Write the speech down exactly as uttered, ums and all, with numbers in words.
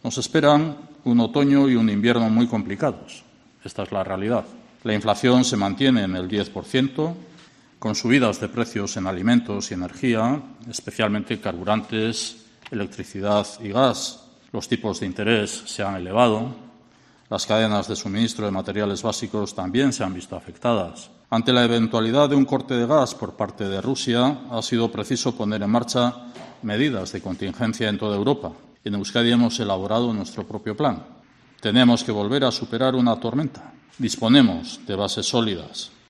Nos esperan un otoño y un invierno muy complicados. Esta es la realidad. La inflación se mantiene en el diez por ciento, con subidas de precios en alimentos y energía, especialmente carburantes, electricidad y gas. Los tipos de interés se han elevado. Las cadenas de suministro de materiales básicos también se han visto afectadas. Ante la eventualidad de un corte de gas por parte de Rusia, ha sido preciso poner en marcha medidas de contingencia en toda Europa. En Euskadi hemos elaborado nuestro propio plan. Tenemos que volver a superar una tormenta. Disponemos de bases sólidas.